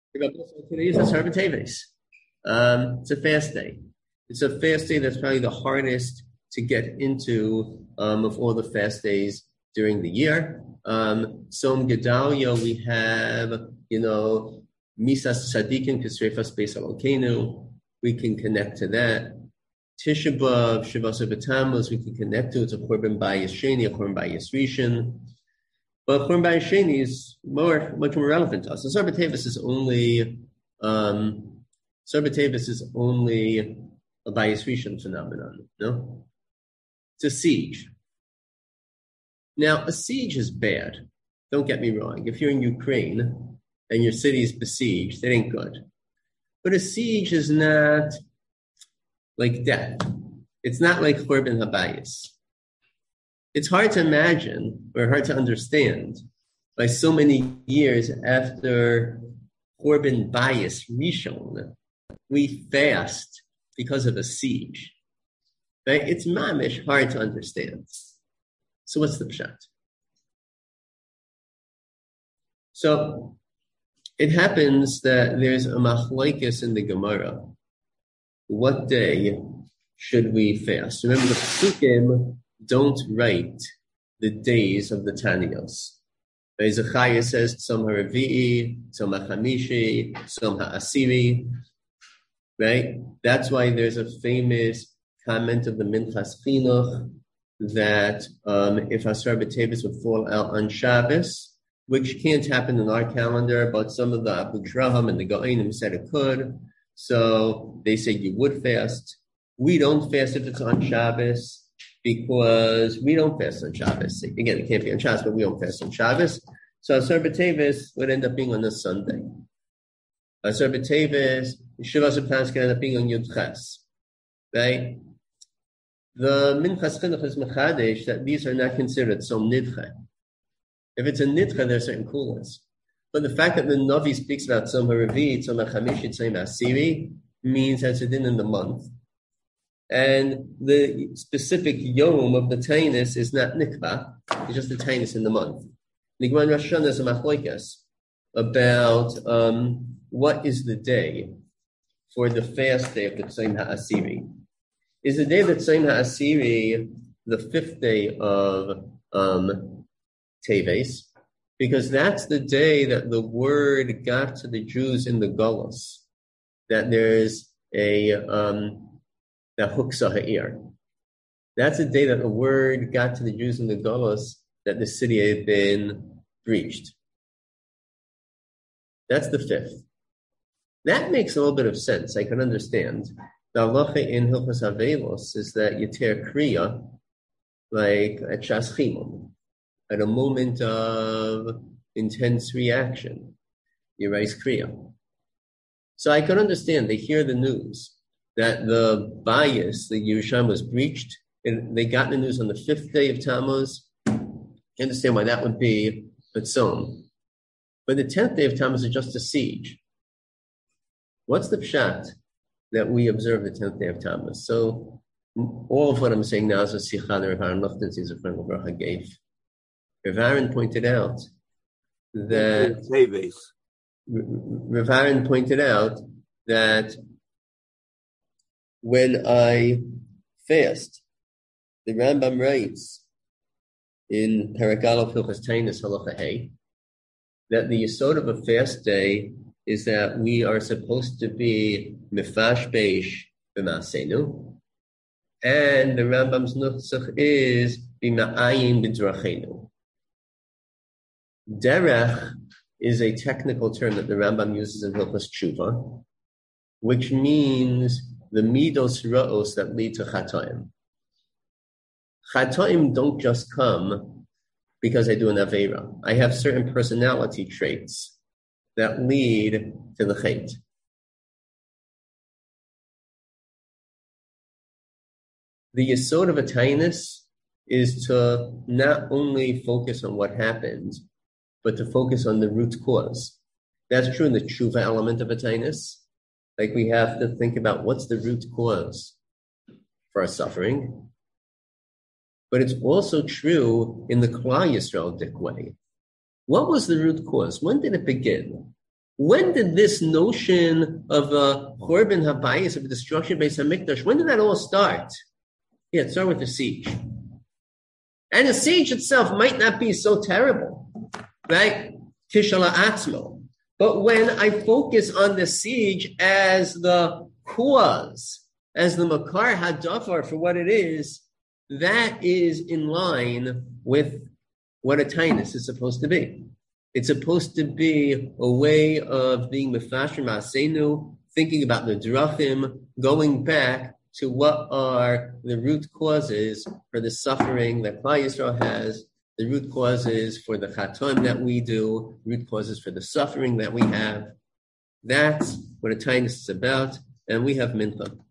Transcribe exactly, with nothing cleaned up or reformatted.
Today is a Sarbat Teves. Um, it's a fast day. It's a fast day that's probably the hardest to get into um, of all the fast days during the year. Um, Som Gedalia, we have, you know, Misas Tzadikim Kisrefas Beis Elokeinu. We can connect to that. Tisha B'Av, Shavasa B'Tammuz, we can connect to. It's a Korban Bayis Sheni, a Korban Bayis Rishon. But Korban Bayis Sheni is more, much more relevant to us. So Sarbat Teves is only, um, Sarbat Teves is only a Bayis Rishon phenomenon, no? It's a siege. Now, a siege is bad. Don't get me wrong. If you're in Ukraine and your city is besieged, it ain't good. But a siege is not like death. It's not like Korban Habayis. It's hard to imagine or hard to understand by so many years after Korban Bayis Rishon, we fast because of a siege. Right? It's mamish hard to understand. So what's the pshat? So it happens that there's a machlokes in the Gemara. What day should we fast? Remember, the Pesukim don't write the days of the Taniyos. Zechariah says Tzom HaRevi'i, Tzom HaChamishi, Tzom HaAsiri. Right? That's why there's a famous comment of the Minchas Chinuch that um, if Asar B'Teves would fall out on Shabbos, which can't happen in our calendar, but some of the Abu Draham and the Go'anim said it could. So they say you would fast. We don't fast if it's on Shabbos because we don't fast on Shabbos. Again, it can't be on Shabbos, but we don't fast on Shabbos. So Asar B'Teves would end up being on a Sunday. Asar B'Teves, Shivas B'Tammuz can end up being on Yud Ches. Right? The Minchas Chinuch is mechadesh that these are not considered Tzom Nidche. If it's a Nidche, there are certain coolness. But the fact that the Navi speaks about Tzom HaRevi'i, Tzom HaChamishi, Tzom HaAsiri means that it's in the month. And the specific Yom of the Tainus is not Nikva, it's just the Tainus in the month. The Gemara Rosh Hashanah is a machlokes about um, what is the day for the fast day of the Tzom HaAsiri. Is the day of the Tzom HaAsiri the fifth day of um, Teves? Because that's the day that the word got to the Jews in the Golos, that there's a um, that Huksa Ha'ir. That's the day that the word got to the Jews in the Golos that the city had been breached. That's the fifth. That makes a little bit of sense. I can understand. The halacha in Hilchos Avelos is that you tear kriya like at Shas Chimon, at a moment of intense reaction. You raise kriya. So I can understand. They hear the news that the bias, the Yerushalmi was breached, and they got the news on the fifth day of Tammuz. You understand why that would be Batzon. But the tenth day of Tammuz is just a siege. What's the pshat that we observe the tenth day of Tammuz? So all of what I'm saying now is a sicha that Rav Aaron Luchten's a friend of Bracha gave. Rav Aaron pointed out that Rav Aaron pointed out that when I fast, the Rambam writes in Perek Aleph Hilchos Tainus Halacha Hey that the yesod of a fast day is that we are supposed to be mifash beish b'masenu, and the Rambam's nusach is b'ma'ayin b'drachenu. Derech is a technical term that the Rambam uses in Hilchos Tshuva, which means the midos ra'os that lead to chatoim. Chatoim don't just come because I do an aveira. I have certain personality traits that lead to the chait. The yesod of a tainus is to not only focus on what happened, but to focus on the root cause. That's true in the tshuva element of a tainus. Like we have to think about what's the root cause for our suffering. But it's also true in the Klal Yisrael dik way. What was the root cause? When did it begin? When did this notion of a Churban Habayis, of a destruction of Beis Hamikdash, when did that all start? Yeah, it started with the siege. And the siege itself might not be so terrible, right? Kishala Atzmo. But when I focus on the siege as the cause, as the Makar Hadafar for what it is, that is in line with what a tainus is supposed to be. It's supposed to be a way of being mefashim ma'asenu, thinking about the drachim, going back to what are the root causes for the suffering that Klal Yisrael has, the root causes for the chaton that we do, root causes for the suffering that we have. That's what a tainus is about, and we have mincha.